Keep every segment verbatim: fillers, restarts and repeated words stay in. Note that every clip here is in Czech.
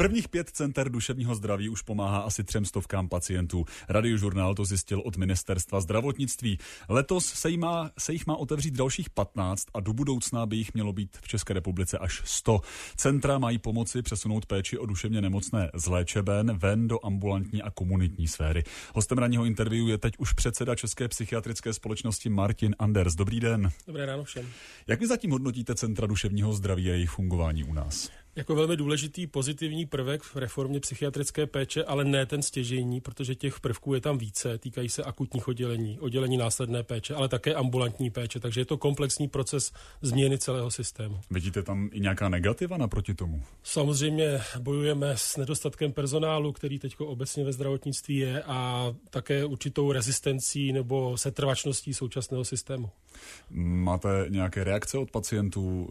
Prvních pět center duševního zdraví už pomáhá asi třem stovkám pacientů. Radiožurnál to zjistil od ministerstva zdravotnictví. Letos se, jí má, se jich má otevřít dalších patnáct a do budoucna by jich mělo být v České republice až sto. Centra mají pomoci přesunout péči o duševně nemocné z léčeben ven do ambulantní a komunitní sféry. Hostem ranního interview je teď už předseda České psychiatrické společnosti Martin Anders. Dobrý den. Dobré ráno všem. Jak vy zatím hodnotíte centra duševního zdraví a jejich fungování u nás? Jako velmi důležitý pozitivní prvek v reformě psychiatrické péče, ale ne ten stěžejní, protože těch prvků je tam více, týkají se akutních oddělení, oddělení následné péče, ale také ambulantní péče, takže je to komplexní proces změny celého systému. Vidíte tam i nějaká negativa naproti tomu? Samozřejmě bojujeme s nedostatkem personálu, který teď obecně ve zdravotnictví je, a také určitou rezistencí nebo setrvačností současného systému. Máte nějaké reakce od pacientů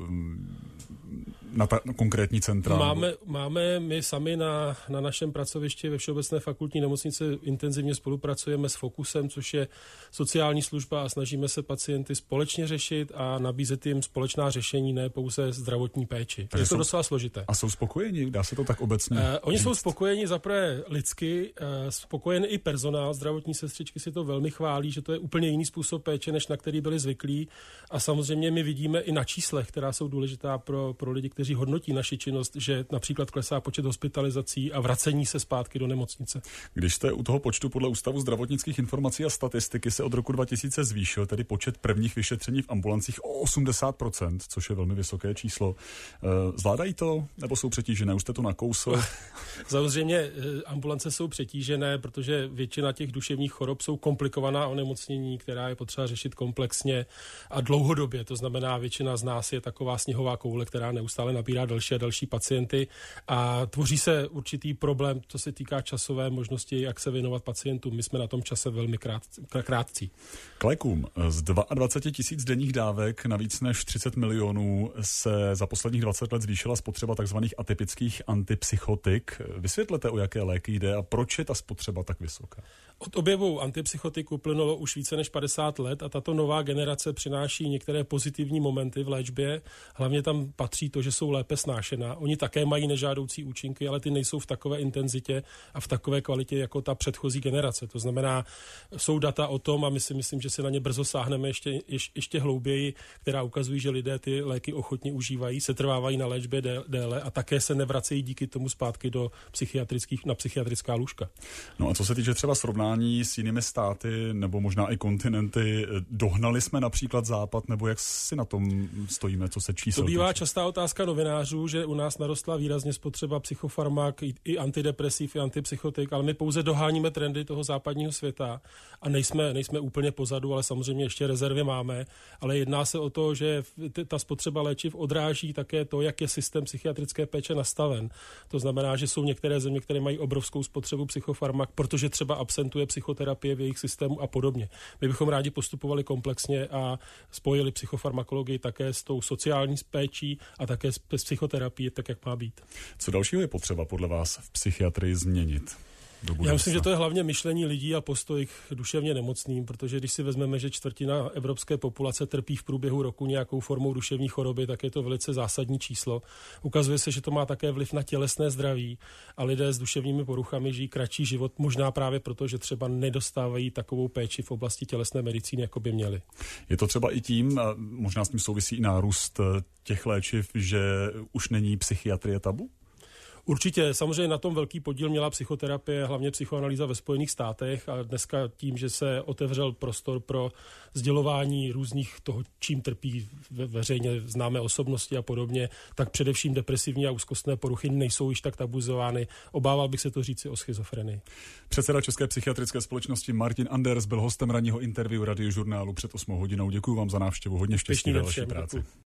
na ta konkrétní centra? Máme, máme my sami na, na našem pracovišti ve Všeobecné fakultní nemocnici intenzivně spolupracujeme s Focusem, což je sociální služba, a snažíme se pacienty společně řešit a nabízet jim společná řešení, ne pouze zdravotní péči. Takže je to jsou, docela složité. A jsou spokojeni? Dá se to tak obecně uh, Oni říct? Jsou spokojeni zaprvé lidsky, uh, spokojen i personál, zdravotní sestřičky si to velmi chválí, že to je úplně jiný způsob péče, než na který byli zvyklí. A samozřejmě my vidíme i na číslech, která jsou důležitá pro, pro lidi, kteří hodnotí naši činnost, že například klesá počet hospitalizací a vracení se zpátky do nemocnice. Když jste u toho počtu, podle Ústavu zdravotnických informací a statistiky se od roku dva tisíce zvýšil, tedy počet prvních vyšetření v ambulancích o osmdesát procent, což je velmi vysoké číslo. Zvládají to, nebo jsou přetížené? Už jste to nakousl? Samozřejmě ambulance jsou přetížené, protože většina těch duševních chorob jsou komplikovaná onemocnění, která je potřeba řešit komplexně a dlouhodobě. To znamená, většina z nás je taková sněhová koule, která neustále nabírá další a další pacienty, a tvoří se určitý problém, co se týká časové možnosti, jak se věnovat pacientům. My jsme na tom čase velmi krát, krátcí. K lékům. Z dvacet dva tisíc denních dávek na víc než třicet milionů se za posledních dvacet let zvýšila spotřeba tzv. Atypických antipsychotik. Vysvětlete, o jaké léky jde a proč je ta spotřeba tak vysoká? Od objevu antipsychotik uplynulo už více než padesát let a tato nová generace přináší některé pozitivní momenty v léčbě. Hlavně tam patří to, že jsou lépe snášená. Oni také mají nežádoucí účinky, ale ty nejsou v takové intenzitě a v takové kvalitě jako ta předchozí generace. To znamená, jsou data o tom, a my si myslím, že se na ně brzo sáhneme ještě, ještě, ještě hlouběji, která ukazují, že lidé ty léky ochotně užívají, setrvávají na léčbě déle a také se nevracejí díky tomu zpátky do psychiatrických, na psychiatrická lůžka. No a co se týče třeba srovnání s jinými státy nebo možná i kontinenty, dohnali jsme například Západ, nebo jak si na tom stojíme, co se čísel? To bývá častá otázka novinářů, že u nás narostla výrazně spotřeba psychofarmak, i, i antidepresiv, i antipsychotik, ale my pouze doháníme trendy toho západního světa a nejsme, nejsme úplně pozadu, ale samozřejmě ještě rezervy máme, ale jedná se o to, že ta spotřeba léčiv odráží také to, jak je systém psychiatrické péče nastaven. To znamená, že jsou některé země, které mají obrovskou spotřebu psychofarmak, protože třeba absentuje psychoterapie v jejich systému a podobně. My bychom rádi postupovali komplexně a spojili psychofarmakologii také s tou sociální péčí a také s psychoterapií, tak jak má být. Co dalšího je potřeba podle vás v psychiatrii změnit? Já myslím, že to je hlavně myšlení lidí a postoj k duševně nemocným, protože když si vezmeme, že čtvrtina evropské populace trpí v průběhu roku nějakou formou duševní choroby, tak je to velice zásadní číslo. Ukazuje se, že to má také vliv na tělesné zdraví a lidé s duševními poruchami žijí kratší život, možná právě proto, že třeba nedostávají takovou péči v oblasti tělesné medicíny, jako by měli. Je to třeba i tím, a možná s tím souvisí i nárůst těch léčiv, že už není psychiatrie tabu? Určitě, samozřejmě na tom velký podíl měla psychoterapie, hlavně psychoanalýza ve Spojených státech, a dneska tím, že se otevřel prostor pro sdělování různých toho, čím trpí ve, veřejně známé osobnosti a podobně, tak především depresivní a úzkostné poruchy nejsou již tak tabuzovány. Obával bych se to říci o schizofrenii. Předseda České psychiatrické společnosti Martin Anders byl hostem ranního interview Radiožurnálu před osmou hodinou. Děkuji vám za návštěvu, hodně štěstí ve vaší práci. Děkuji.